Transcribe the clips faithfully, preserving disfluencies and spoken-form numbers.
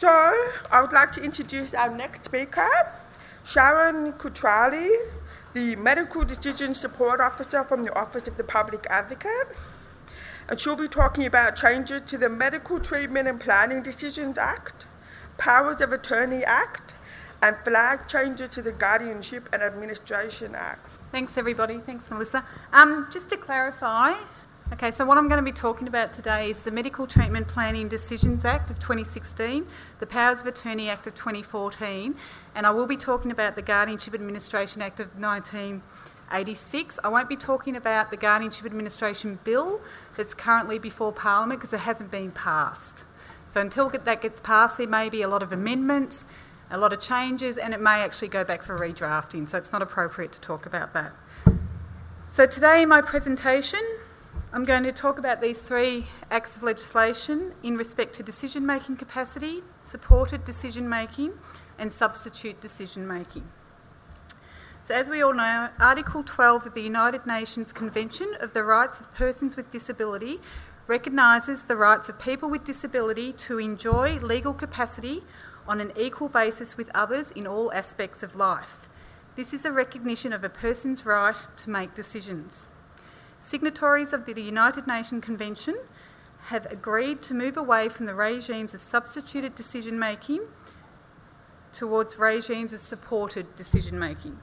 So, I would like to introduce our next speaker, Sharon Kutrali, the Medical Decision Support Officer from the Office of the Public Advocate. And she'll be talking about changes to the Medical Treatment and Planning Decisions Act, Powers of Attorney Act, and flag changes to the Guardianship and Administration Act. Thanks everybody, thanks Melissa. Um, just to clarify, okay, so what I'm going to be talking about today is the Medical Treatment Planning Decisions Act of twenty sixteen, the Powers of Attorney Act of twenty fourteen, and I will be talking about the Guardianship Administration Act of nineteen eighty-six. I won't be talking about the Guardianship Administration Bill that's currently before Parliament because it hasn't been passed. So until that gets passed, there may be a lot of amendments, a lot of changes, and it may actually go back for redrafting, so it's not appropriate to talk about that. So today in my presentation, I'm going to talk about these three acts of legislation in respect to decision-making capacity, supported decision-making, and substitute decision-making. So as we all know, Article twelve of the United Nations Convention of the Rights of Persons with Disability recognises the rights of people with disability to enjoy legal capacity on an equal basis with others in all aspects of life. This is a recognition of a person's right to make decisions. Signatories of the United Nations Convention have agreed to move away from the regimes of substituted decision-making towards regimes of supported decision-making.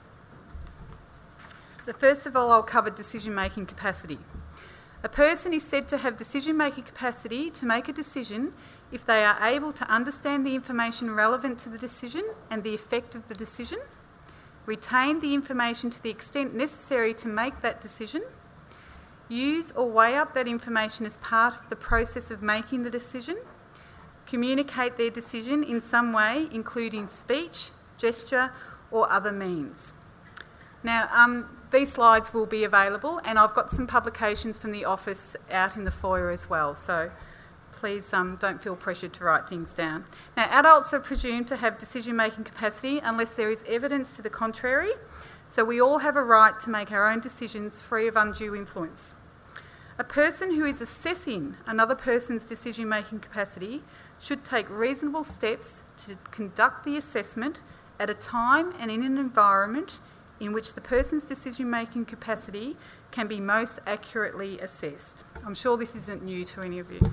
So first of all, I'll cover decision-making capacity. A person is said to have decision-making capacity to make a decision if they are able to understand the information relevant to the decision and the effect of the decision, retain the information to the extent necessary to make that decision, use or weigh up that information as part of the process of making the decision, communicate their decision in some way, including speech, gesture, or other means. Now, um, these slides will be available, and I've got some publications from the office out in the foyer as well, so please um, don't feel pressured to write things down. Now, adults are presumed to have decision-making capacity unless there is evidence to the contrary, so we all have a right to make our own decisions free of undue influence. A person who is assessing another person's decision-making capacity should take reasonable steps to conduct the assessment at a time and in an environment in which the person's decision-making capacity can be most accurately assessed. I'm sure this isn't new to any of you.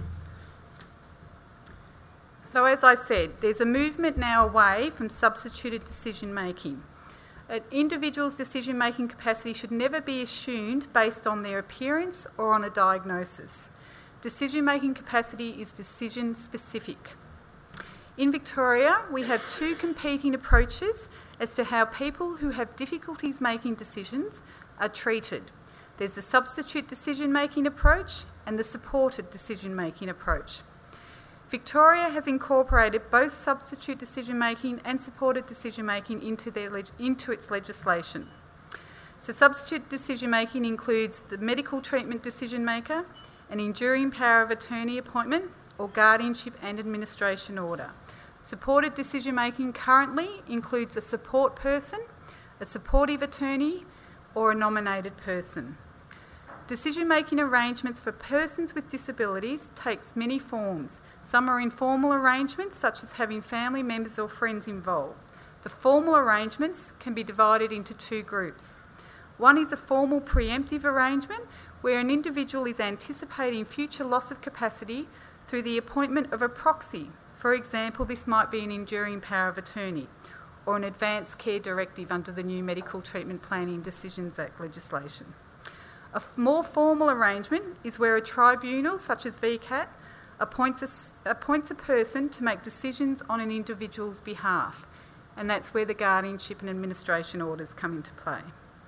So as I said, there's a movement now away from substituted decision-making. An individual's decision-making capacity should never be assumed based on their appearance or on a diagnosis. Decision-making capacity is decision-specific. In Victoria, we have two competing approaches as to how people who have difficulties making decisions are treated. There's the substitute decision-making approach and the supported decision-making approach. Victoria has incorporated both substitute decision-making and supported decision-making into, their leg- into its legislation. So substitute decision-making includes the medical treatment decision-maker, an enduring power of attorney appointment, or guardianship and administration order. Supported decision-making currently includes a support person, a supportive attorney, or a nominated person. Decision-making arrangements for persons with disabilities takes many forms. Some are informal arrangements, such as having family members or friends involved. The formal arrangements can be divided into two groups. One is a formal preemptive arrangement, where an individual is anticipating future loss of capacity through the appointment of a proxy. For example, this might be an enduring power of attorney or an advanced care directive under the new Medical Treatment Planning Decisions Act legislation. A more formal arrangement is where a tribunal, such as V CAT, appoints a, appoints a person to make decisions on an individual's behalf, and that's where the guardianship and administration orders come into play.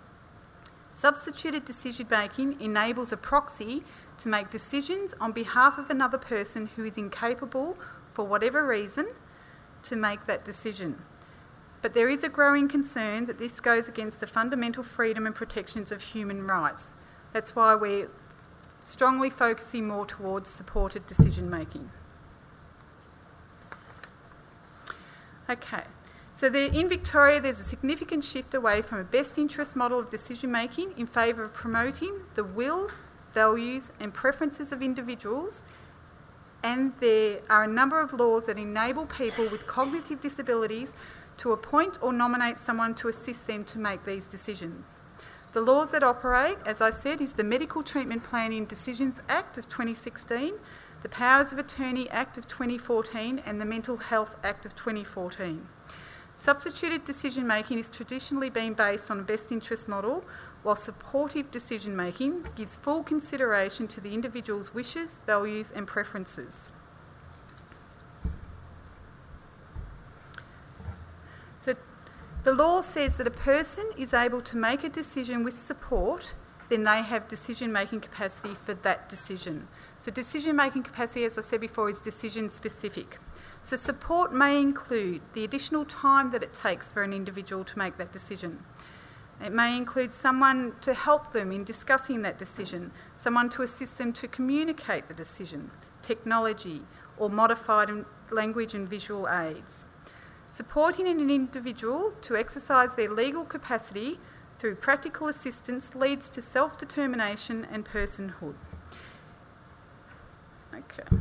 Substituted decision-making enables a proxy to make decisions on behalf of another person who is incapable, for whatever reason, to make that decision. But there is a growing concern that this goes against the fundamental freedom and protections of human rights. That's why we're strongly focusing more towards supported decision-making. Okay, so there, in Victoria there's a significant shift away from a best interest model of decision-making in favour of promoting the will, values and preferences of individuals and there are a number of laws that enable people with cognitive disabilities to appoint or nominate someone to assist them to make these decisions. The laws that operate, as I said, is the Medical Treatment Planning Decisions Act of twenty sixteen, the Powers of Attorney Act of twenty fourteen and the Mental Health Act of twenty fourteen. Substituted decision making is traditionally been based on a best interest model, while supportive decision making gives full consideration to the individual's wishes, values and preferences. So the law says that a person is able to make a decision with support, then they have decision-making capacity for that decision. So decision-making capacity, as I said before, is decision-specific. So support may include the additional time that it takes for an individual to make that decision. It may include someone to help them in discussing that decision, someone to assist them to communicate the decision, technology, or modified language and visual aids. Supporting an individual to exercise their legal capacity through practical assistance leads to self-determination and personhood. Okay.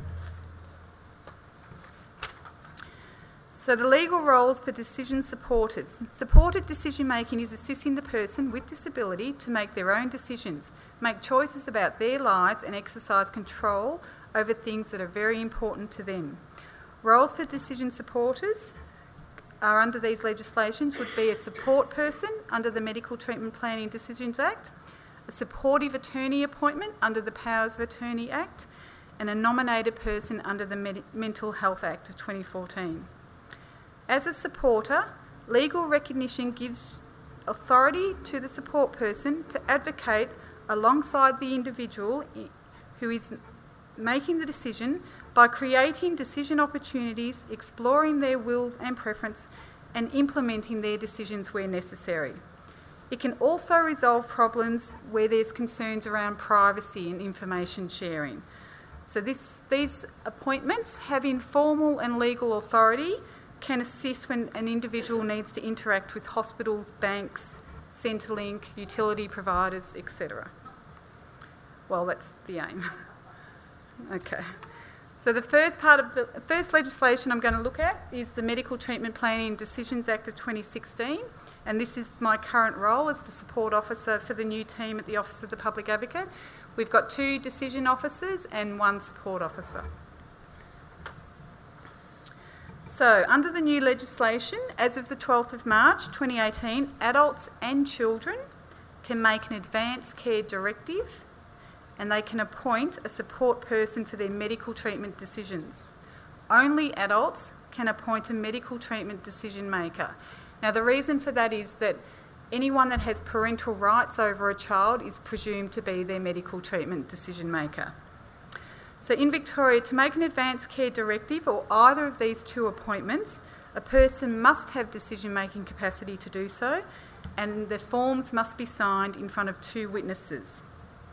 So the legal roles for decision supporters. Supported decision making is assisting the person with disability to make their own decisions, make choices about their lives and exercise control over things that are very important to them. Roles for decision supporters are under these legislations would be a support person under the Medical Treatment Planning Decisions Act, a supportive attorney appointment under the Powers of Attorney Act, and a nominated person under the Med- Mental Health Act of twenty fourteen. As a supporter, legal recognition gives authority to the support person to advocate alongside the individual who is making the decision by creating decision opportunities, exploring their wills and preference, and implementing their decisions where necessary. It can also resolve problems where there's concerns around privacy and information sharing. So this, these appointments, having formal and legal authority, can assist when an individual needs to interact with hospitals, banks, Centrelink, utility providers, et cetera. Well, that's the aim. Okay. So the first part of the first legislation I'm going to look at is the Medical Treatment Planning Decisions Act of twenty sixteen, and this is my current role as the support officer for the new team at the Office of the Public Advocate. We've got two decision officers and one support officer. So, under the new legislation, as of the twelfth of March twenty eighteen, adults and children can make an advance care directive and they can appoint a support person for their medical treatment decisions. Only adults can appoint a medical treatment decision maker. Now, the reason for that is that anyone that has parental rights over a child is presumed to be their medical treatment decision maker. So in Victoria, to make an advance care directive or either of these two appointments, a person must have decision-making capacity to do so, and the forms must be signed in front of two witnesses.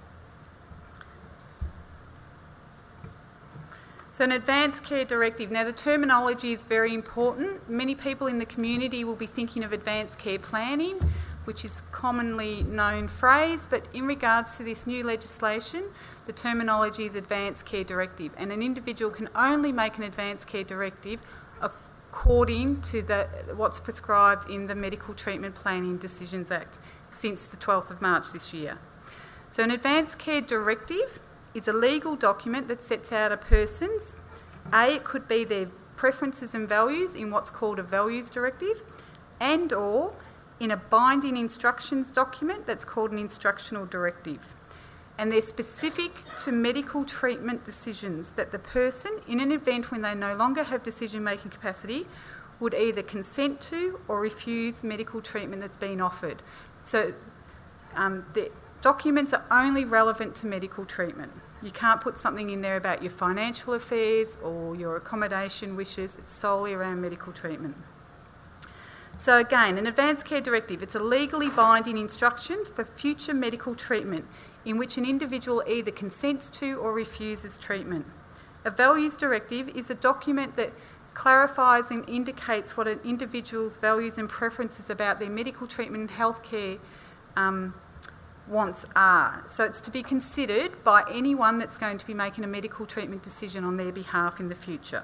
So an advance care directive. Now the terminology is very important. Many people in the community will be thinking of advance care planning, which is a commonly known phrase, but in regards to this new legislation, the terminology is advance care directive, and an individual can only make an advance care directive according to the, what's prescribed in the Medical Treatment Planning Decisions Act since the twelfth of March this year. So an advance care directive is a legal document that sets out a person's, A, it could be their preferences and values in what's called a values directive, and or in a binding instructions document that's called an instructional directive. And they're specific to medical treatment decisions that the person, in an event when they no longer have decision-making capacity, would either consent to or refuse medical treatment that's been offered. So um, the documents are only relevant to medical treatment. You can't put something in there about your financial affairs or your accommodation wishes. It's solely around medical treatment. So again, an advance care directive, it's a legally binding instruction for future medical treatment in which an individual either consents to or refuses treatment. A values directive is a document that clarifies and indicates what an individual's values and preferences about their medical treatment and healthcare um, wants are. So it's to be considered by anyone that's going to be making a medical treatment decision on their behalf in the future.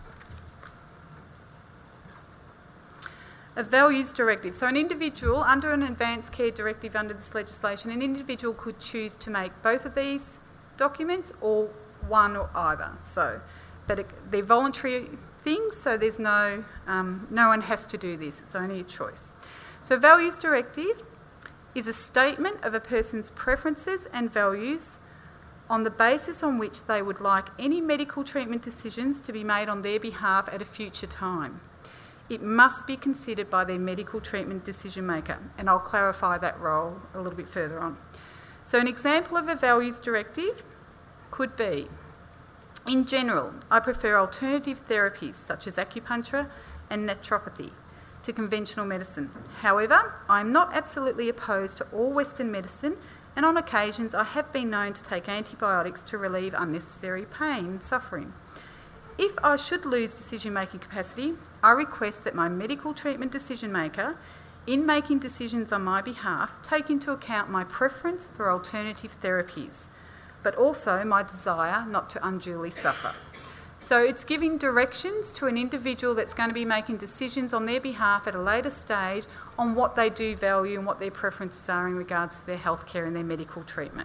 A values directive. So an individual, under an advanced care directive under this legislation, an individual could choose to make both of these documents or one or either. So, but it, they're voluntary things, so there's no, um, no one has to do this. It's only a choice. So a values directive is a statement of a person's preferences and values on the basis on which they would like any medical treatment decisions to be made on their behalf at a future time. It must be considered by their medical treatment decision maker, and I'll clarify that role a little bit further on. So an example of a values directive could be, in general, I prefer alternative therapies such as acupuncture and naturopathy to conventional medicine. However, I am not absolutely opposed to all Western medicine, and on occasions I have been known to take antibiotics to relieve unnecessary pain and suffering. If I should lose decision-making capacity, I request that my medical treatment decision maker, in making decisions on my behalf, take into account my preference for alternative therapies, but also my desire not to unduly suffer. So it's giving directions to an individual that's going to be making decisions on their behalf at a later stage on what they do value and what their preferences are in regards to their healthcare and their medical treatment.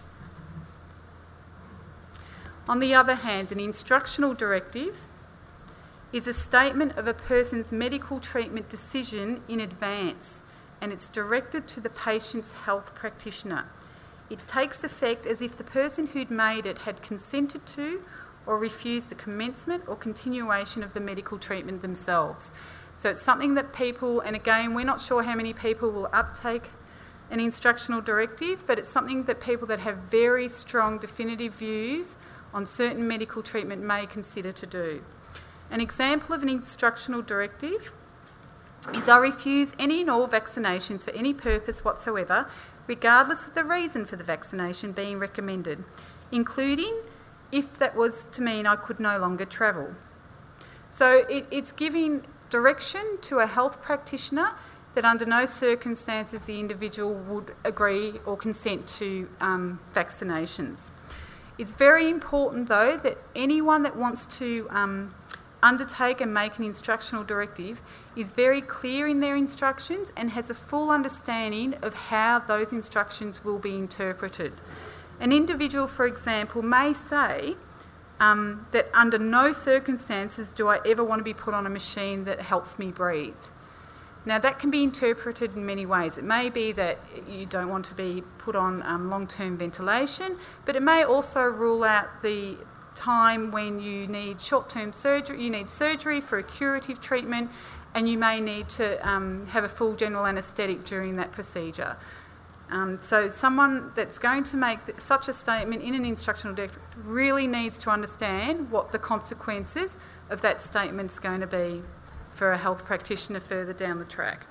On the other hand, an instructional directive is a statement of a person's medical treatment decision in advance, and it's directed to the patient's health practitioner. It takes effect as if the person who'd made it had consented to or refused the commencement or continuation of the medical treatment themselves. So it's something that people, and again, we're not sure how many people will uptake an instructional directive, but it's something that people that have very strong definitive views on certain medical treatment may consider to do. An example of an instructional directive is I refuse any and all vaccinations for any purpose whatsoever, regardless of the reason for the vaccination being recommended, including if that was to mean I could no longer travel. So it, it's giving direction to a health practitioner that under no circumstances the individual would agree or consent to um, vaccinations. It's very important, though, that anyone that wants to um, undertake and make an instructional directive is very clear in their instructions and has a full understanding of how those instructions will be interpreted. An individual, for example, may say um, that under no circumstances do I ever want to be put on a machine that helps me breathe. Now, that can be interpreted in many ways. It may be that you don't want to be put on um, long-term ventilation, but it may also rule out the time when you need short-term surgery, you need surgery for a curative treatment, and you may need to um, have a full general anaesthetic during that procedure. Um, so someone that's going to make such a statement in an instructional directive really needs to understand what the consequences of that statement is going to be for a health practitioner further down the track.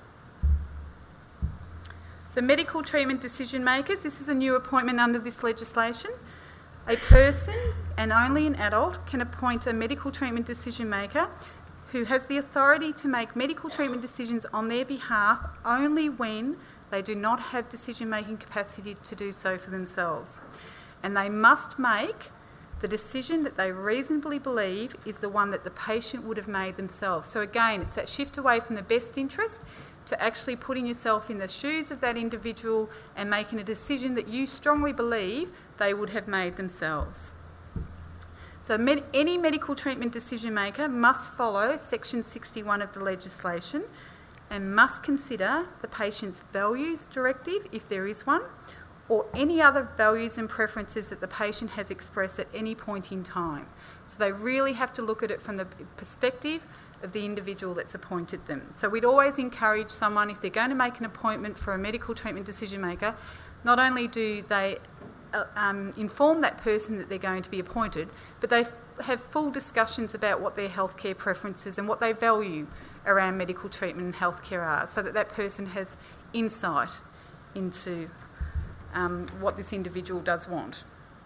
So medical treatment decision makers, this is a new appointment under this legislation. A person, and only an adult, can appoint a medical treatment decision maker who has the authority to make medical treatment decisions on their behalf only when they do not have decision-making capacity to do so for themselves. And they must make the decision that they reasonably believe is the one that the patient would have made themselves. So again, it's that shift away from the best interest to actually putting yourself in the shoes of that individual and making a decision that you strongly believe they would have made themselves. So med- any medical treatment decision maker must follow Section sixty-one of the legislation and must consider the patient's values directive, if there is one, or any other values and preferences that the patient has expressed at any point in time. So they really have to look at it from the perspective of the individual that's appointed them. So we'd always encourage someone, if they're going to make an appointment for a medical treatment decision maker, not only do they uh, um, inform that person that they're going to be appointed, but they f- have full discussions about what their healthcare preferences and what they value around medical treatment and healthcare are, so that that person has insight into um, what this individual does want.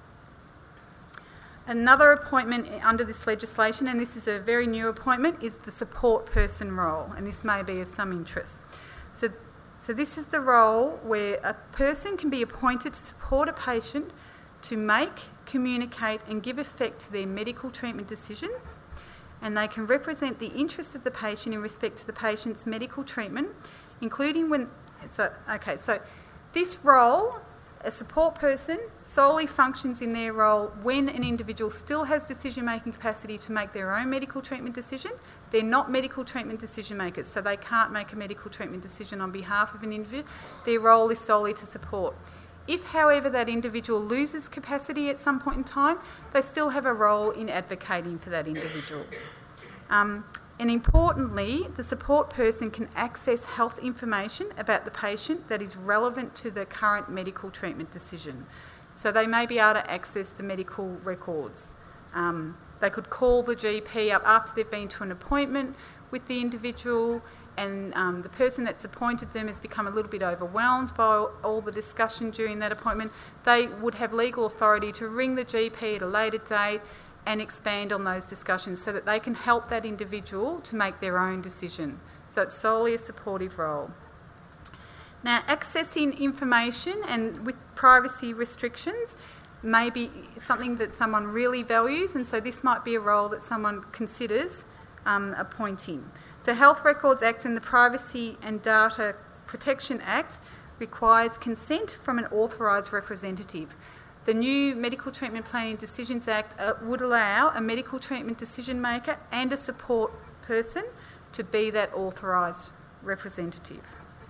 Another appointment under this legislation, and this is a very new appointment, is the support person role, and this may be of some interest. So So this is the role where a person can be appointed to support a patient to make, communicate and give effect to their medical treatment decisions, and they can represent the interest of the patient in respect to the patient's medical treatment, including when... So, okay, so this role, a support person, solely functions in their role when an individual still has decision-making capacity to make their own medical treatment decision. They're not medical treatment decision makers, so they can't make a medical treatment decision on behalf of an individual. Their role is solely to support. If, however, that individual loses capacity at some point in time, they still have a role in advocating for that individual. Um, and importantly, the support person can access health information about the patient that is relevant to the current medical treatment decision. So they may be able to access the medical records. Um, they could call the G P up after they've been to an appointment with the individual, and um, the person that's appointed them has become a little bit overwhelmed by all, all the discussion during that appointment. They would have legal authority to ring the G P at a later date and expand on those discussions so that they can help that individual to make their own decision. So it's solely a supportive role. Now, accessing information and with privacy restrictions may be something that someone really values, and so this might be a role that someone considers um, appointing. So Health Records Act and the Privacy and Data Protection Act requires consent from an authorised representative. The new Medical Treatment Planning Decisions Act uh, would allow a medical treatment decision maker and a support person to be that authorised representative.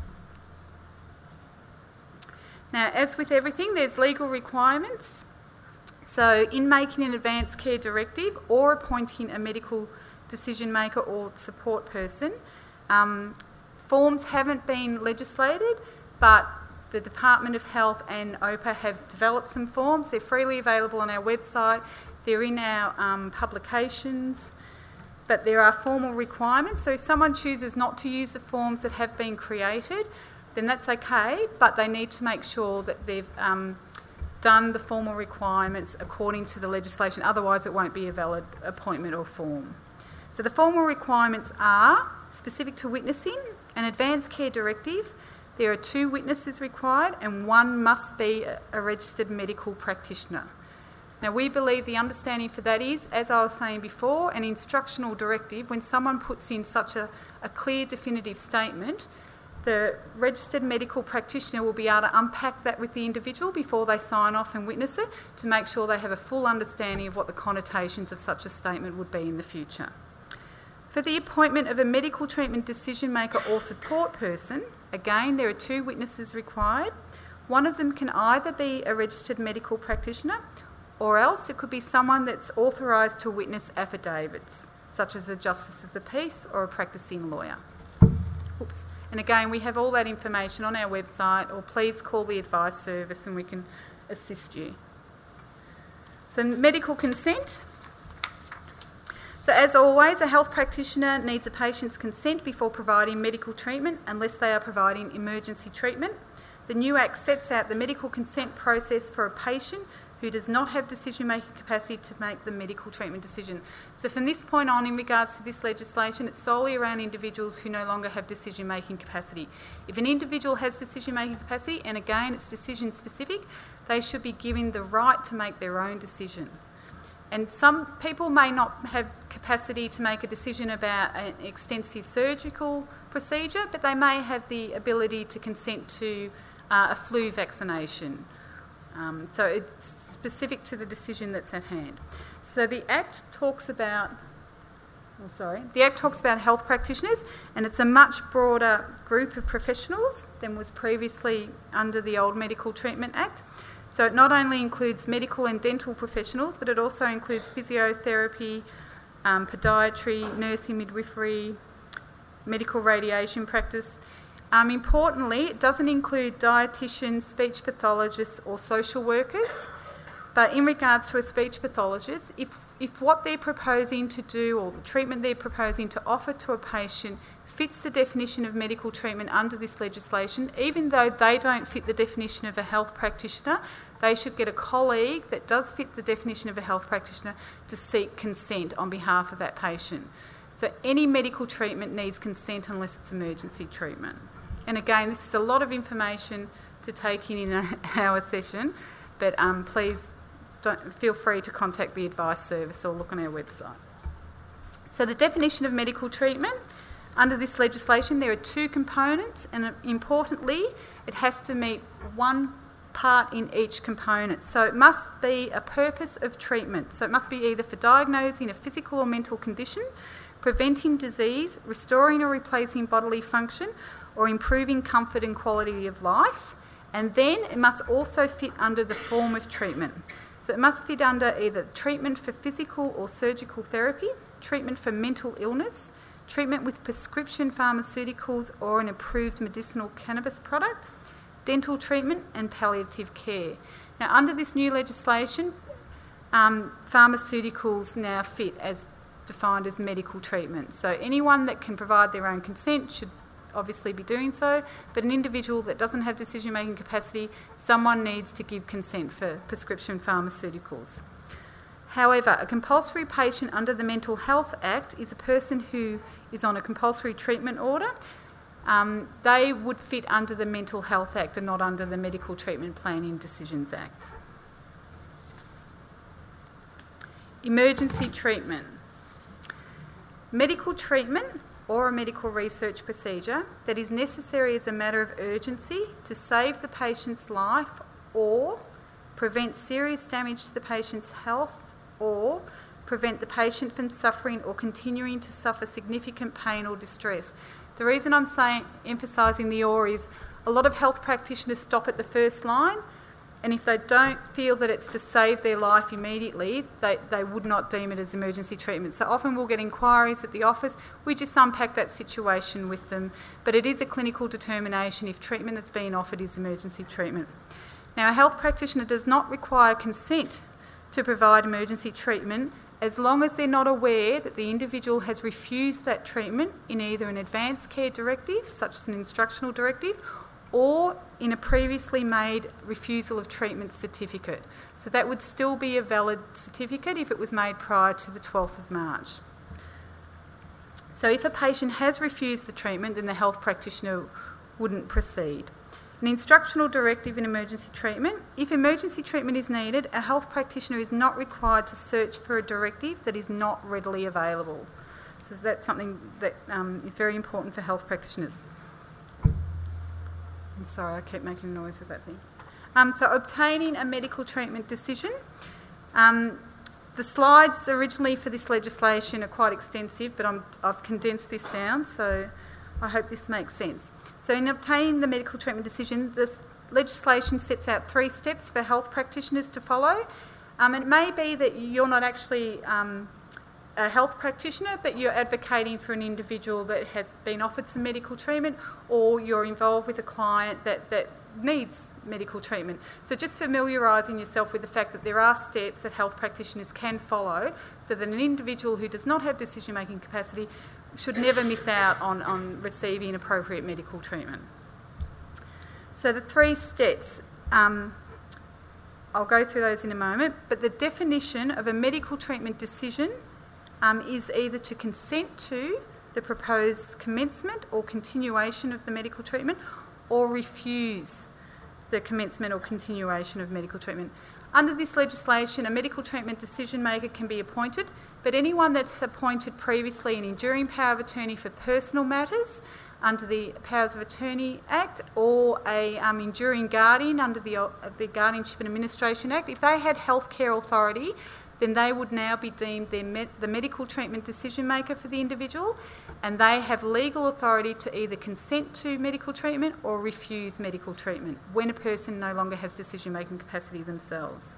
Now, as with everything, there's legal requirements. So in making an advanced care directive or appointing a medical decision maker or support person, um, forms haven't been legislated, but the Department of Health and O P A have developed some forms. They're freely available on our website. They're in our um, publications, but there are formal requirements. So if someone chooses not to use the forms that have been created, then that's okay, but they need to make sure that they've um, done the formal requirements according to the legislation, otherwise it won't be a valid appointment or form. So the formal requirements are specific to witnessing, an advanced care directive. There are two witnesses required and one must be a registered medical practitioner. Now, we believe the understanding for that is, as I was saying before, an instructional directive. When someone puts in such a, a clear definitive statement, the registered medical practitioner will be able to unpack that with the individual before they sign off and witness it to make sure they have a full understanding of what the connotations of such a statement would be in the future. For the appointment of a medical treatment decision maker or support person, again, there are two witnesses required. One of them can either be a registered medical practitioner or else it could be someone that's authorised to witness affidavits, such as a Justice of the Peace or a practising lawyer. Oops. And again, we have all that information on our website, or please call the advice service and we can assist you. So medical consent. So as always, a health practitioner needs a patient's consent before providing medical treatment unless they are providing emergency treatment. The new Act sets out the medical consent process for a patient who does not have decision-making capacity to make the medical treatment decision. So from this point on, in regards to this legislation, it's solely around individuals who no longer have decision-making capacity. If an individual has decision-making capacity, and again, it's decision-specific, they should be given the right to make their own decision. And some people may not have capacity to make a decision about an extensive surgical procedure, but they may have the ability to consent to uh, a flu vaccination. Um, so it's specific to the decision that's at hand. So the Act talks about, oh sorry, the Act talks about health practitioners, and it's a much broader group of professionals than was previously under the old Medical Treatment Act. So it not only includes medical and dental professionals, but it also includes physiotherapy, um, podiatry, nursing, midwifery, medical radiation practice. Um, importantly, it doesn't include dietitians, speech pathologists or social workers. But in regards to a speech pathologist, if, if what they're proposing to do or the treatment they're proposing to offer to a patient fits the definition of medical treatment under this legislation, even though they don't fit the definition of a health practitioner, they should get a colleague that does fit the definition of a health practitioner to seek consent on behalf of that patient. So any medical treatment needs consent unless it's emergency treatment. And again, this is a lot of information to take in in an hour session, but um, please don't, feel free to contact the advice service or look on our website. So the definition of medical treatment, under this legislation there are two components, and importantly it has to meet one part in each component. So it must be a purpose of treatment. So it must be either for diagnosing a physical or mental condition, preventing disease, restoring or replacing bodily function, or improving comfort and quality of life. And then it must also fit under the form of treatment. So it must fit under either treatment for physical or surgical therapy, treatment for mental illness, treatment with prescription pharmaceuticals or an approved medicinal cannabis product, dental treatment and palliative care. Now under this new legislation, um, pharmaceuticals now fit as defined as medical treatment. So anyone that can provide their own consent should obviously be doing so, but an individual that doesn't have decision-making capacity, someone needs to give consent for prescription pharmaceuticals. However, a compulsory patient under the Mental Health Act is a person who is on a compulsory treatment order. Um, they would fit under the Mental Health Act and not under the Medical Treatment Planning Decisions Act. Emergency treatment. Medical treatment or a medical research procedure that is necessary as a matter of urgency to save the patient's life or prevent serious damage to the patient's health or prevent the patient from suffering or continuing to suffer significant pain or distress. The reason I'm saying, emphasising the or is a lot of health practitioners stop at the first line, and if they don't feel that it's to save their life immediately, they, they would not deem it as emergency treatment. So often we'll get inquiries at the office, we just unpack that situation with them, but it is a clinical determination if treatment that's being offered is emergency treatment. Now a health practitioner does not require consent to provide emergency treatment as long as they're not aware that the individual has refused that treatment in either an advanced care directive, such as an instructional directive, or in a previously made refusal of treatment certificate. So that would still be a valid certificate if it was made prior to the twelfth of March. So if a patient has refused the treatment, then the health practitioner wouldn't proceed. An instructional directive in emergency treatment. If emergency treatment is needed, a health practitioner is not required to search for a directive that is not readily available. So that's something that um, is very important for health practitioners. I'm sorry, I keep making a noise with that thing. Um, so obtaining a medical treatment decision. Um, the slides originally for this legislation are quite extensive, but I'm, I've condensed this down, so I hope this makes sense. So in obtaining the medical treatment decision, the legislation sets out three steps for health practitioners to follow. Um, it may be that you're not actually um, a health practitioner, but you're advocating for an individual that has been offered some medical treatment, or you're involved with a client that, that needs medical treatment. So just familiarising yourself with the fact that there are steps that health practitioners can follow so that an individual who does not have decision-making capacity should never miss out on, on receiving appropriate medical treatment. So the three steps, um, I'll go through those in a moment, but the definition of a medical treatment decision um, is either to consent to the proposed commencement or continuation of the medical treatment, or refuse the commencement or continuation of medical treatment. Under this legislation, a medical treatment decision maker can be appointed, but anyone that's appointed previously an enduring power of attorney for personal matters under the Powers of Attorney Act, or a um, enduring guardian under the, uh, the Guardianship and Administration Act, if they had healthcare authority, then they would now be deemed their med the medical treatment decision maker for the individual, and they have legal authority to either consent to medical treatment or refuse medical treatment when a person no longer has decision-making capacity themselves.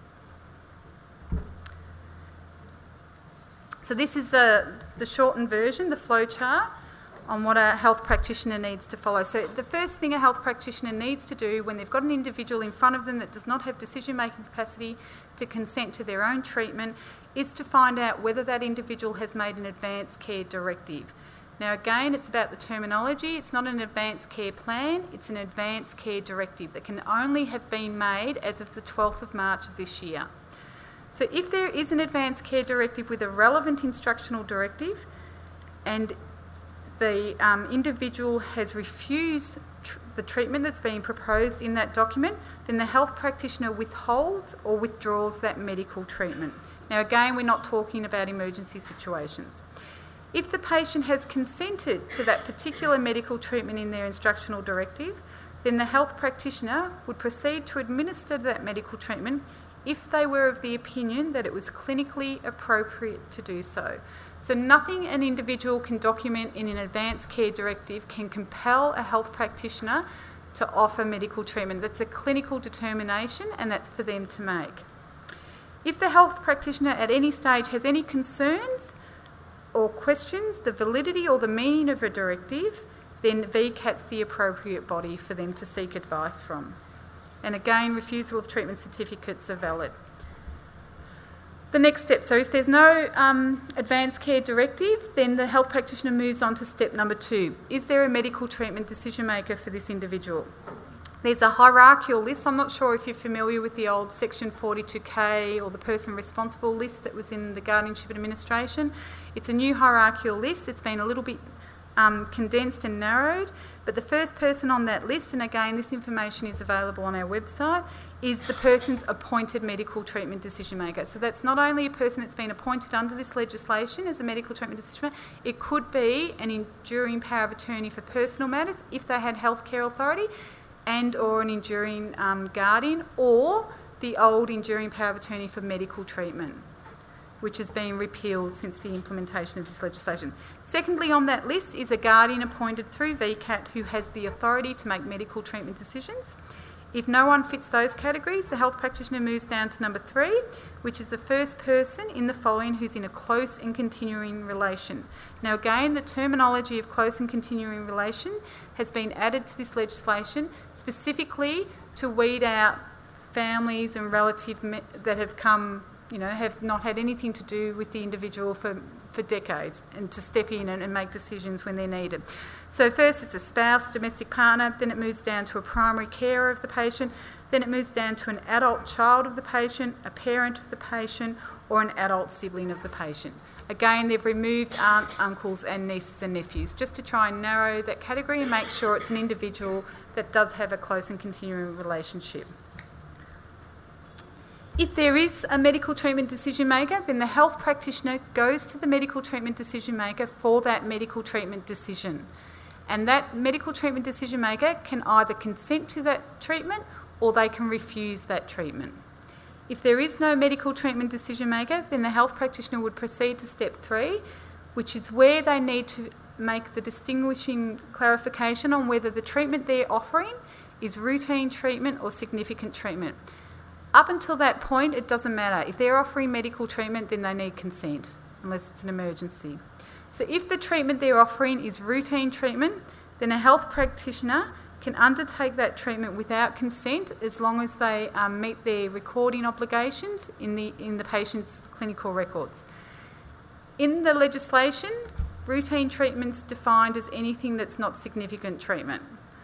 So this is the, the shortened version, the flow chart on what a health practitioner needs to follow. So the first thing a health practitioner needs to do when they've got an individual in front of them that does not have decision-making capacity to consent to their own treatment is to find out whether that individual has made an advanced care directive. Now again, it's about the terminology. It's not an advanced care plan, it's an advanced care directive that can only have been made as of the twelfth of March of this year. So if there is an advanced care directive with a relevant instructional directive, and the um, individual has refused tr- the treatment that's being proposed in that document, then the health practitioner withholds or withdraws that medical treatment. Now again, we're not talking about emergency situations. If the patient has consented to that particular medical treatment in their instructional directive, then the health practitioner would proceed to administer that medical treatment if they were of the opinion that it was clinically appropriate to do so. So nothing an individual can document in an advanced care directive can compel a health practitioner to offer medical treatment. That's a clinical determination, and that's for them to make. If the health practitioner at any stage has any concerns or questions the validity or the meaning of a directive, then V CAT's the appropriate body for them to seek advice from. And again, refusal of treatment certificates are valid. The next step, so if there's no um, advanced care directive, then the health practitioner moves on to step number two. Is there a medical treatment decision maker for this individual? There's a hierarchical list. I'm not sure if you're familiar with the old section forty-two K or the person responsible list that was in the Guardianship Administration. It's a new hierarchical list. It's been a little bit um, condensed and narrowed, but the first person on that list, and again this information is available on our website, is the person's appointed medical treatment decision maker. So that's not only a person that's been appointed under this legislation as a medical treatment decision maker, it could be an enduring power of attorney for personal matters if they had healthcare authority, and or an enduring um, guardian, or the old enduring power of attorney for medical treatment, which has been repealed since the implementation of this legislation. Secondly on that list is a guardian appointed through V CAT who has the authority to make medical treatment decisions. If no one fits those categories, the health practitioner moves down to number three, which is the first person in the following who's in a close and continuing relation. Now again, the terminology of close and continuing relation has been added to this legislation specifically to weed out families and relatives that have come, you know, have not had anything to do with the individual for, for decades, and to step in and, and make decisions when they're needed. So first it's a spouse, domestic partner, then it moves down to a primary carer of the patient, then it moves down to an adult child of the patient, a parent of the patient, or an adult sibling of the patient. Again, they've removed aunts, uncles and nieces and nephews just to try and narrow that category and make sure it's an individual that does have a close and continuing relationship. If there is a medical treatment decision maker, then the health practitioner goes to the medical treatment decision maker for that medical treatment decision. And that medical treatment decision maker can either consent to that treatment or they can refuse that treatment. If there is no medical treatment decision maker, then the health practitioner would proceed to step three, which is where they need to make the distinguishing clarification on whether the treatment they're offering is routine treatment or significant treatment. Up until that point, it doesn't matter. If they're offering medical treatment, then they need consent, unless it's an emergency. So if the treatment they're offering is routine treatment, then a health practitioner can undertake that treatment without consent as long as they um, meet their recording obligations in the, in the patient's clinical records. In the legislation, routine treatment's defined as anything that's not significant treatment.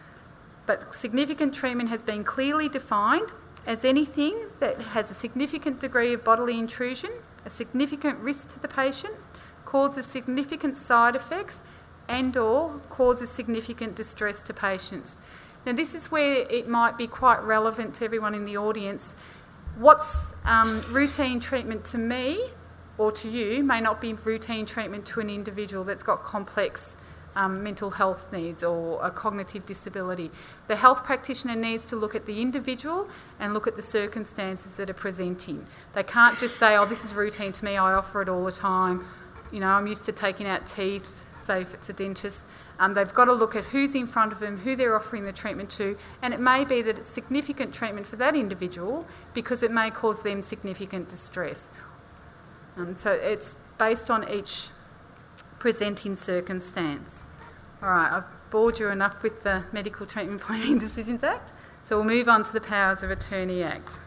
But significant treatment has been clearly defined as anything that has a significant degree of bodily intrusion, a significant risk to the patient, causes significant side effects, and or causes significant distress to patients. Now this is where it might be quite relevant to everyone in the audience. What's um, routine treatment to me or to you may not be routine treatment to an individual that's got complex um, mental health needs or a cognitive disability. The health practitioner needs to look at the individual and look at the circumstances that are presenting. They can't just say, oh, this is routine to me, I offer it all the time. You know, I'm used to taking out teeth, say if it's a dentist. Um, they've got to look at who's in front of them, who they're offering the treatment to, and it may be that it's significant treatment for that individual because it may cause them significant distress. Um, so it's based on each presenting circumstance. All right, I've bored you enough with the Medical Treatment Planning Decisions Act, so we'll move on to the Powers of Attorney Act.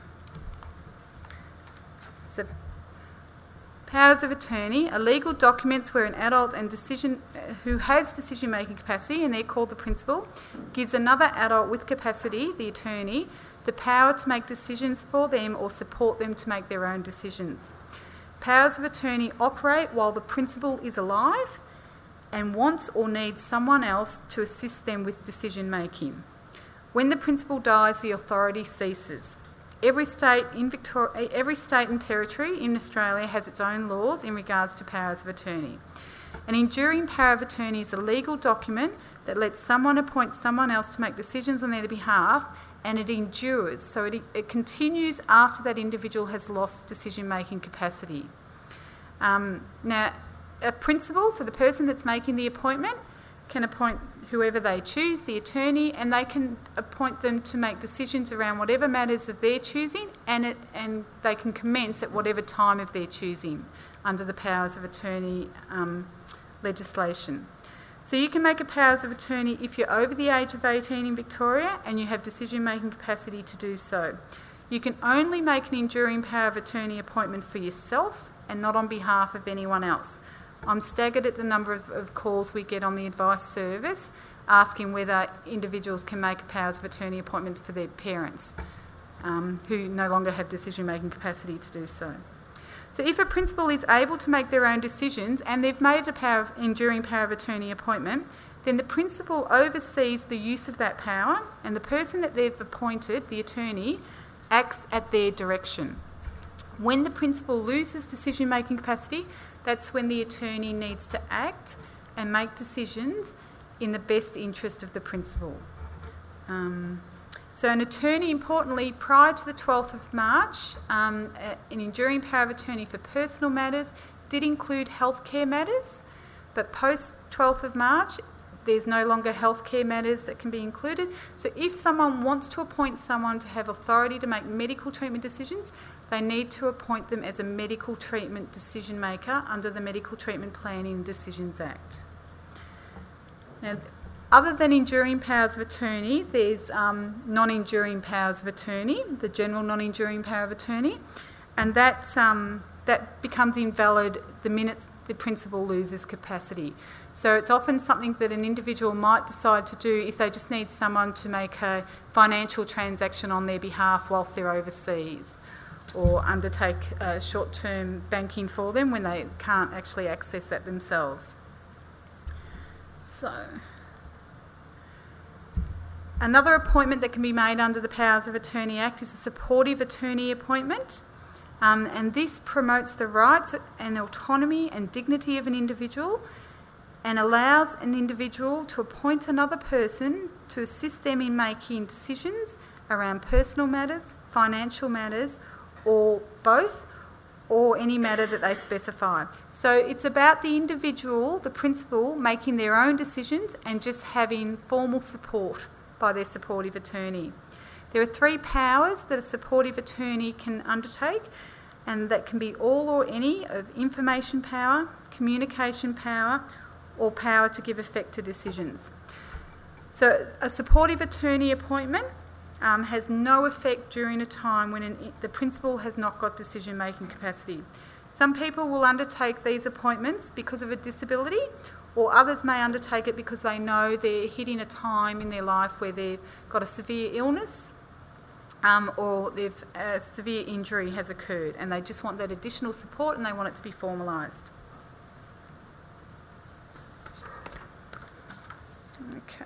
So, Powers of attorney are legal documents where an adult and decision uh, who has decision-making capacity, and they're called the principal, gives another adult with capacity, the attorney, the power to make decisions for them or support them to make their own decisions. Powers of attorney operate while the principal is alive, and wants or needs someone else to assist them with decision making. When the principal dies, the authority ceases. Every state in Victoria, every state and territory in Australia has its own laws in regards to powers of attorney. An enduring power of attorney is a legal document that lets someone appoint someone else to make decisions on their behalf, and it endures, so it, it continues after that individual has lost decision-making capacity. Um, now, a principal, so the person that's making the appointment, can appoint whoever they choose, the attorney, and they can appoint them to make decisions around whatever matters of their choosing, and, it, and they can commence at whatever time of their choosing under the powers of attorney um, legislation. So you can make a powers of attorney if you're over the age of eighteen in Victoria and you have decision-making capacity to do so. You can only make an enduring power of attorney appointment for yourself and not on behalf of anyone else. I'm staggered at the number of, of calls we get on the advice service asking whether individuals can make a powers of attorney appointment for their parents um, who no longer have decision-making capacity to do so. So if a principal is able to make their own decisions and they've made a power of, enduring power of attorney appointment, then the principal oversees the use of that power, and the person that they've appointed, the attorney, acts at their direction. When the principal loses decision-making capacity, that's when the attorney needs to act and make decisions in the best interest of the principal. Um, So an attorney, importantly, prior to the twelfth of March, um, an enduring power of attorney for personal matters did include healthcare matters, but post twelfth of March, there's no longer healthcare matters that can be included. So if someone wants to appoint someone to have authority to make medical treatment decisions, they need to appoint them as a medical treatment decision maker under the Medical Treatment Planning and Decisions Act. Now, other than enduring powers of attorney, there's um, non-enduring powers of attorney, the general non-enduring power of attorney, and that, um, that becomes invalid the minute the principal loses capacity. So it's often something that an individual might decide to do if they just need someone to make a financial transaction on their behalf whilst they're overseas, or undertake uh, short-term banking for them when they can't actually access that themselves. So, another appointment that can be made under the Powers of Attorney Act is a supportive attorney appointment, um, and this promotes the rights and autonomy and dignity of an individual and allows an individual to appoint another person to assist them in making decisions around personal matters, financial matters, or both, or any matter that they specify. So it's about the individual, the principal, making their own decisions and just having formal support by their supportive attorney. There are three powers that a supportive attorney can undertake, and that can be all or any of information power, communication power, or power to give effect to decisions. So a supportive attorney appointment um, has no effect during a time when an, the principal has not got decision-making capacity. Some people will undertake these appointments because of a disability, or others may undertake it because they know they're hitting a time in their life where they've got a severe illness um, or they've, a severe injury has occurred and they just want that additional support and they want it to be formalised. Okay.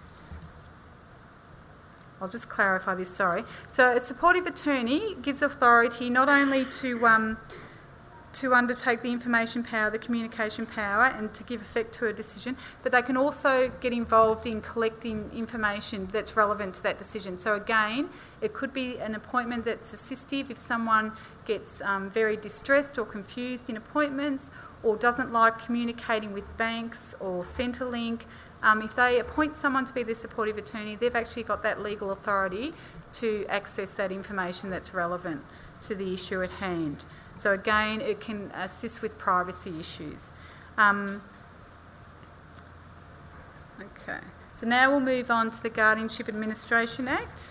I'll just clarify this, sorry. So a supportive attorney gives authority not only to um, to undertake the information power, the communication power, and to give effect to a decision, but they can also get involved in collecting information that's relevant to that decision. So again, it could be an appointment that's assistive if someone gets um, very distressed or confused in appointments, or doesn't like communicating with banks or Centrelink. Um, if they appoint someone to be their supportive attorney, they've actually got that legal authority to access that information that's relevant to the issue at hand. So again, it can assist with privacy issues. Um, okay, so now we'll move on to the Guardianship Administration Act.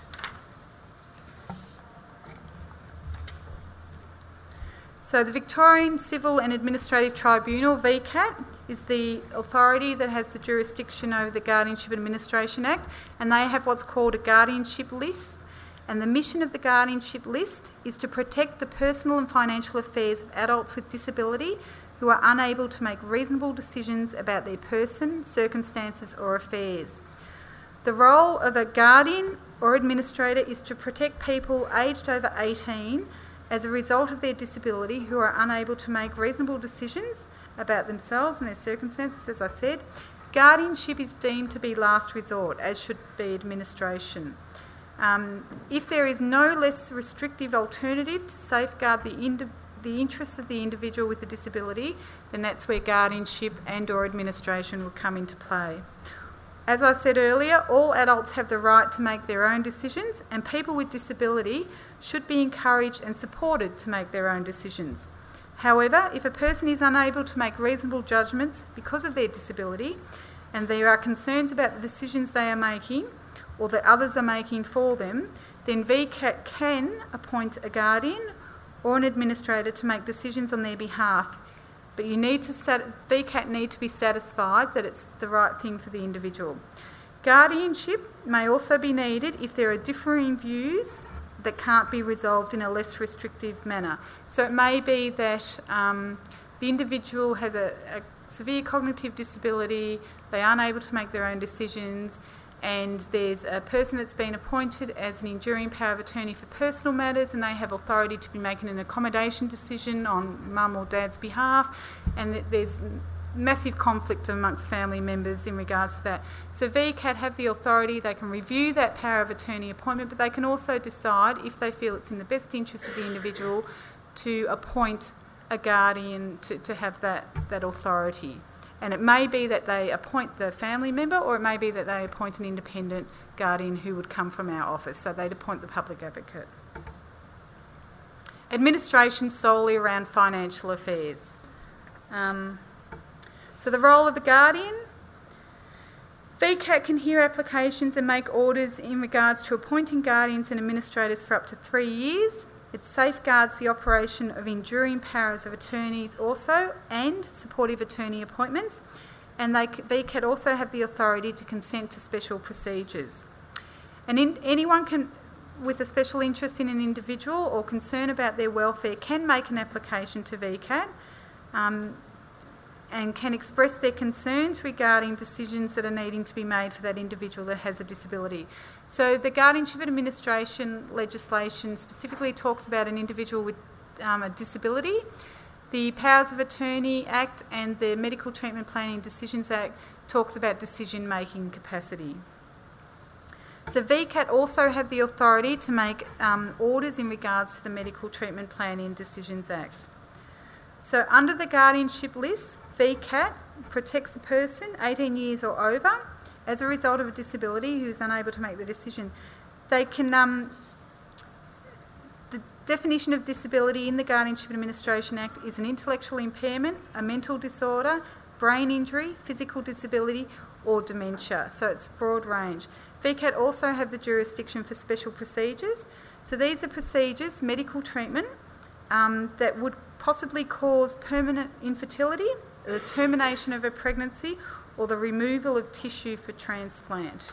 So the Victorian Civil and Administrative Tribunal, V C A T, is the authority that has the jurisdiction over the Guardianship Administration Act, and they have what's called a guardianship list. And the mission of the guardianship list is to protect the personal and financial affairs of adults with disability who are unable to make reasonable decisions about their person, circumstances or affairs. The role of a guardian or administrator is to protect people aged over eighteen as a result of their disability who are unable to make reasonable decisions about themselves and their circumstances, as I said. Guardianship is deemed to be last resort, as should be administration. Um, if there is no less restrictive alternative to safeguard the, indi- the interests of the individual with a disability, then that's where guardianship and or administration will come into play. As I said earlier, all adults have the right to make their own decisions, and people with disability should be encouraged and supported to make their own decisions. However, if a person is unable to make reasonable judgments because of their disability, and there are concerns about the decisions they are making or that others are making for them, then V CAT can appoint a guardian or an administrator to make decisions on their behalf. But you need to sat- V CAT need to be satisfied that it's the right thing for the individual. Guardianship may also be needed if there are differing views that can't be resolved in a less restrictive manner. So it may be that um, the individual has a, a severe cognitive disability, they aren't able to make their own decisions, and there's a person that's been appointed as an enduring power of attorney for personal matters, and they have authority to be making an accommodation decision on mum or dad's behalf, and there's massive conflict amongst family members in regards to that. So V CAT have the authority, they can review that power of attorney appointment, but they can also decide, if they feel it's in the best interest of the individual, to appoint a guardian to, to have that, that authority. And it may be that they appoint the family member, or it may be that they appoint an independent guardian who would come from our office, so they'd appoint the public advocate. Administration solely around financial affairs. Um, So the role of the guardian. V CAT can hear applications and make orders in regards to appointing guardians and administrators for up to three years. It safeguards the operation of enduring powers of attorneys also and supportive attorney appointments. And they, V CAT also have the authority to consent to special procedures. And in, anyone can, with a special interest in an individual or concern about their welfare, can make an application to V CAT. Um, and can express their concerns regarding decisions that are needing to be made for that individual that has a disability. So the guardianship administration legislation specifically talks about an individual with um, a disability. The Powers of Attorney Act and the Medical Treatment Planning Decisions Act talks about decision-making capacity. So V CAT also have the authority to make um, orders in regards to the Medical Treatment Planning Decisions Act. So under the guardianship list, V CAT protects a person eighteen years or over as a result of a disability who is unable to make the decision. They can, um, the definition of disability in the Guardianship Administration Act is an intellectual impairment, a mental disorder, brain injury, physical disability or dementia. So it's broad range. V CAT also have the jurisdiction for special procedures. So these are procedures, medical treatment, um, that would possibly cause permanent infertility, the termination of a pregnancy, or the removal of tissue for transplant.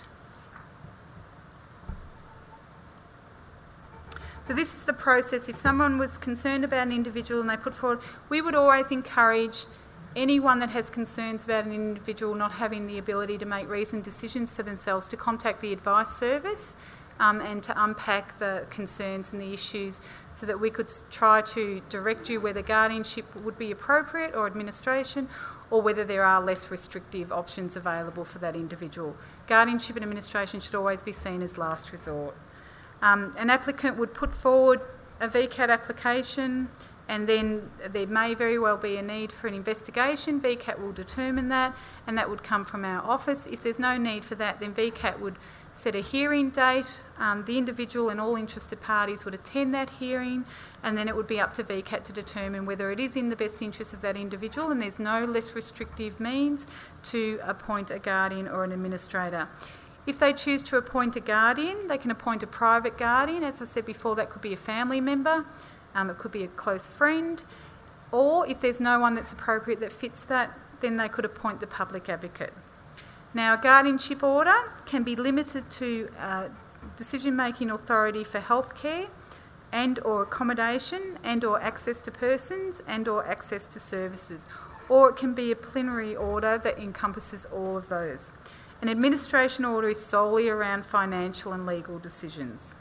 So this is the process. If someone was concerned about an individual and they put forward, we would always encourage anyone that has concerns about an individual not having the ability to make reasoned decisions for themselves to contact the advice service um, and to unpack the concerns and the issues so that we could try to direct you whether guardianship would be appropriate or administration, or whether there are less restrictive options available for that individual. Guardianship and administration should always be seen as last resort. Um, an applicant would put forward a V CAT application, and then there may very well be a need for an investigation. V CAT will determine that, and that would come from our office. If there's no need for that, then V CAT would set a hearing date. Um, the individual and all interested parties would attend that hearing, and then it would be up to V CAT to determine whether it is in the best interest of that individual and there's no less restrictive means to appoint a guardian or an administrator. If they choose to appoint a guardian, they can appoint a private guardian. As I said before, that could be a family member, um, it could be a close friend, or if there's no one that's appropriate that fits that, then they could appoint the public advocate. Now, a guardianship order can be limited to uh, decision-making authority for healthcare and or accommodation and or access to persons and or access to services. Or it can be a plenary order that encompasses all of those. An administration order is solely around financial and legal decisions.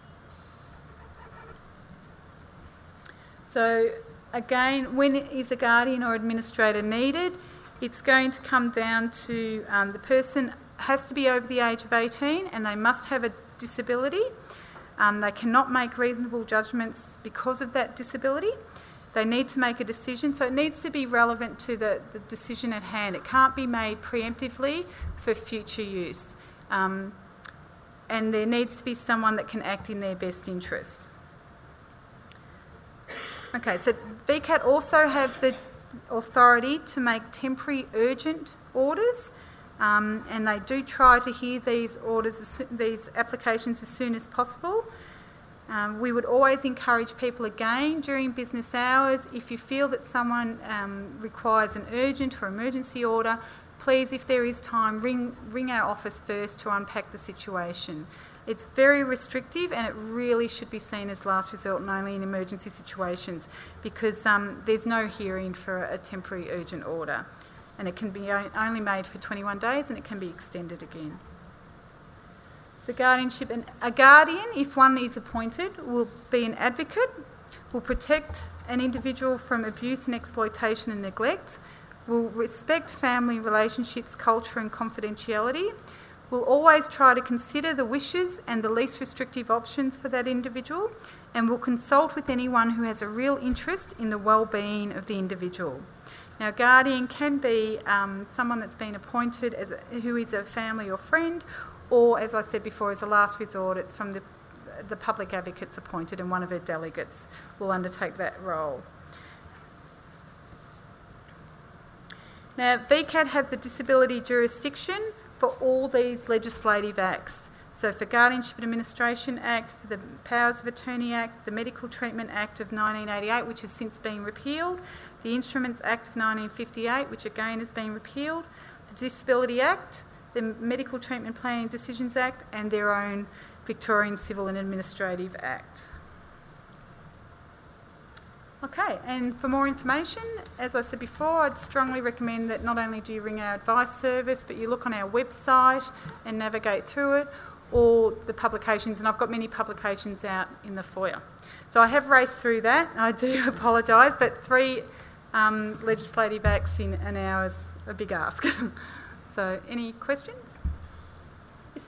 So again, when is a guardian or administrator needed? It's going to come down to um, the person has to be over the age of eighteen and they must have a disability. Um, they cannot make reasonable judgments because of that disability. They need to make a decision, so it needs to be relevant to the, the decision at hand. It can't be made preemptively for future use. Um, and there needs to be someone that can act in their best interest. Okay, so V CAT also have the authority to make temporary urgent orders, um, and they do try to hear these orders, these applications as soon as possible. Um, we would always encourage people again during business hours, if you feel that someone um, requires an urgent or emergency order, please, if there is time, ring, ring our office first to unpack the situation. It's very restrictive and it really should be seen as last resort and only in emergency situations, because um, there's no hearing for a temporary urgent order, and it can be only made for twenty-one days and it can be extended again. So guardianship, and a guardian, if one is appointed, will be an advocate, will protect an individual from abuse and exploitation and neglect, will respect family relationships, culture and confidentiality, will always try to consider the wishes and the least restrictive options for that individual, and will consult with anyone who has a real interest in the well-being of the individual. Now, a guardian can be um, someone that's been appointed as a, who is a family or friend, or, as I said before, as a last resort, it's from the, the public advocates appointed, and one of her delegates will undertake that role. Now, V CAT have the disability jurisdiction for all these legislative acts. So for Guardianship and Administration Act, for the Powers of Attorney Act, the Medical Treatment Act of nineteen eighty-eight, which has since been repealed, the Instruments Act of nineteen fifty-eight, which again has been repealed, the Disability Act, the Medical Treatment Planning Decisions Act, and their own Victorian Civil and Administrative Act. Okay, and for more information, as I said before, I'd strongly recommend that not only do you ring our advice service, but you look on our website and navigate through it, or the publications, and I've got many publications out in the foyer. So I have raced through that, and I do apologise, but three um, legislative acts in an hour is a big ask. So, any questions? Yes.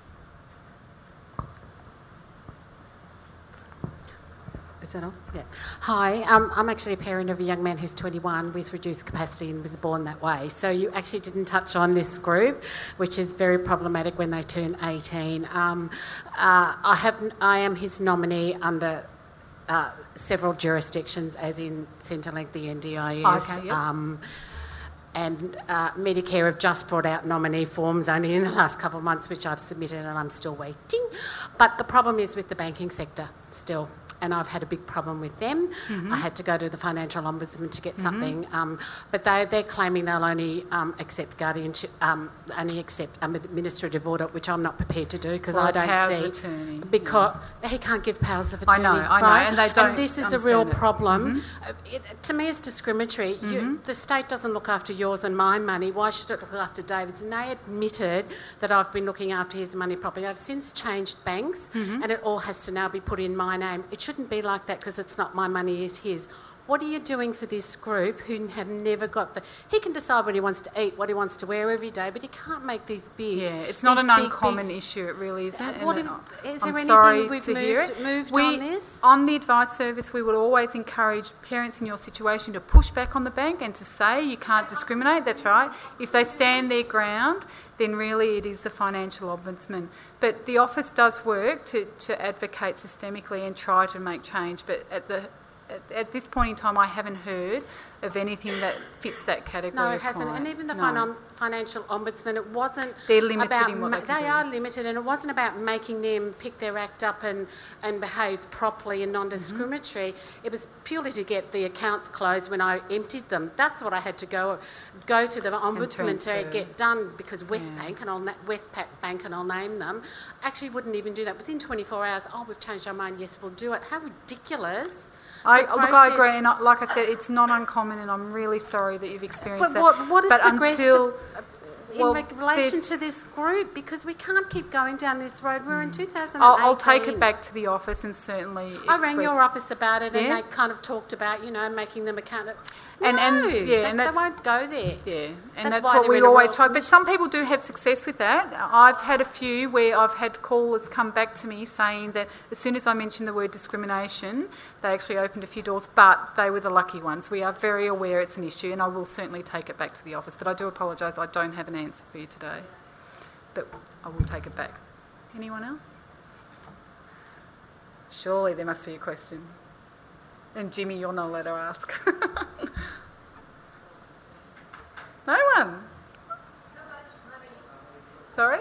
Is that on? Yeah. Hi, um, I'm actually a parent of a young man who's twenty-one with reduced capacity and was born that way. So you actually didn't touch on this group, which is very problematic when they turn eighteen. Um, uh, I have, I am his nominee under uh, several jurisdictions, as in Centrelink, the N D I S. Okay, yep. um, And uh, Medicare have just brought out nominee forms only in the last couple of months, which I've submitted and I'm still waiting. But the problem is with the banking sector still, and I've had a big problem with them. Mm-hmm. I had to go to the Financial Ombudsman to get mm-hmm. something, um, but they, they're claiming they'll only um, accept guardianship, um, only accept an administrative order, which I'm not prepared to do because well, I don't powers see. Of attorney. Because yeah. he can't give powers of attorney. I know, I know, right? and they don't. And this is a real it. problem. Mm-hmm. It, to me, it's discriminatory. Mm-hmm. You, the state doesn't look after yours and my money. Why should it look after David's? And they admitted that I've been looking after his money properly. I've since changed banks, mm-hmm. and it all has to now be put in my name. It shouldn't be like that because it's not my money, it's his. What are you doing for this group who have never got the... He can decide what he wants to eat, what he wants to wear every day, but he can't make these big... Yeah, it's not an big, uncommon big, issue, it really isn't. Uh, what if, is there I'm anything sorry we've to moved, hear it. moved we, on this? On the advice service, we would always encourage parents in your situation to push back on the bank and to say you can't discriminate, that's right. If they stand their ground, then really it is the Financial Ombudsman. But the office does work to, to advocate systemically and try to make change, but at the at, at this point in time, I haven't heard of anything that fits that category. No, it of hasn't. client. And even the No. finan- financial ombudsman, it wasn't They're limited about in what ma- they can they do. are limited, and it wasn't about making them pick their act up and, and behave properly and non-discriminatory. Mm-hmm. It was purely to get the accounts closed when I emptied them. That's what I had to go go to the ombudsman to transfer. get done, because Westbank Yeah. and I'll na- Westpac Bank and I'll name them actually wouldn't even do that within twenty-four hours. Oh, we've changed our mind. Yes, we'll do it. How ridiculous! I, The look, I agree, process- and I, like I said, it's not uncommon, and I'm really sorry that you've experienced But that. what, what has but progressed until, in well, relation there's- to this group? Because we can't keep going down this road. We're in two thousand eighteen. I'll, I'll take it back to the office and certainly. I rang express- your office about it, and Yeah. they kind of talked about, you know, making them accountable. And- no, and- yeah, they, and they that's- won't go there. Yeah, and That's that's, why what they're we in a always royal try. But some people do have success with that. I've had a few where I've had callers come back to me saying that as soon as I mentioned the word discrimination, they actually opened a few doors, but they were the lucky ones. We are very aware it's an issue, and I will certainly take it back to the office. But I do apologise, I don't have an answer for you today. But I will take it back. Anyone else? Surely there must be a question. And Jimmy, you're not allowed to ask. No one. Sorry?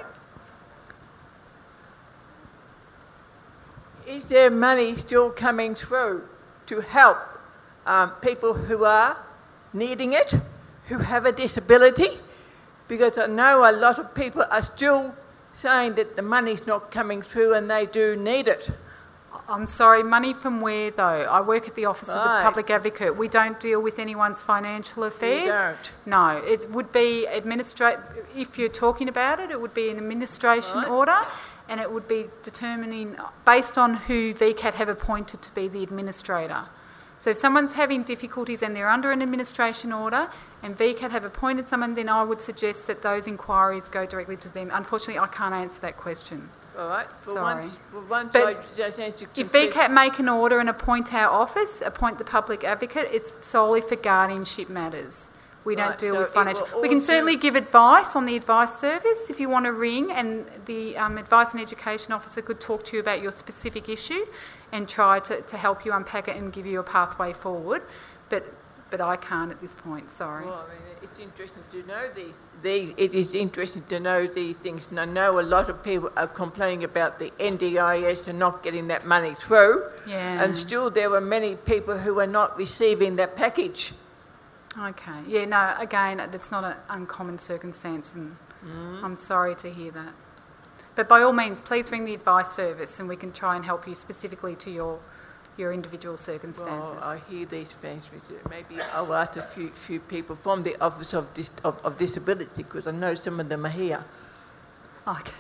Is there money still coming through to help um, people who are needing it, who have a disability? Because I know a lot of people are still saying that the money's not coming through and they do need it. I'm sorry, money from where though? I work at the Office of the Right. Public Advocate. We don't deal with anyone's financial affairs. don't? No, it would be administrate. If you're talking about it, it would be an administration Right. order, and it would be determining based on who V CAT have appointed to be the administrator. So if someone's having difficulties and they're under an administration order and V CAT have appointed someone, then I would suggest that those inquiries go directly to them. Unfortunately, I can't answer that question. All right? For Sorry. once, for once But I just answered If complete- V CAT make an order and appoint our office, appoint the public advocate, it's solely for guardianship matters. We don't Right, deal so with it will financial. all We can do- certainly give advice on the advice service if you want to ring, and the um, advice and education officer could talk to you about your specific issue and try to, to help you unpack it and give you a pathway forward. But but I can't at this point, sorry. Well, I mean, it's interesting to know these, these. It is interesting to know these things, and I know a lot of people are complaining about the N D I S and not getting that money through, Yeah. and still there are many people who are not receiving that package. Okay. Yeah, no, again, that's not an uncommon circumstance, and Mm. I'm sorry to hear that. But by all means, please ring the advice service and we can try and help you specifically to your your individual circumstances. Well, I hear these things. Maybe I'll ask a few, few people from the Office of, Dis, of, of Disability, because I know some of them are here. Okay.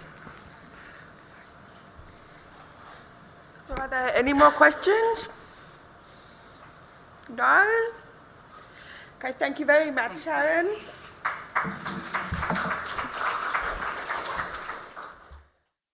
So are there any more questions? No? Okay, thank you very much, Sharon.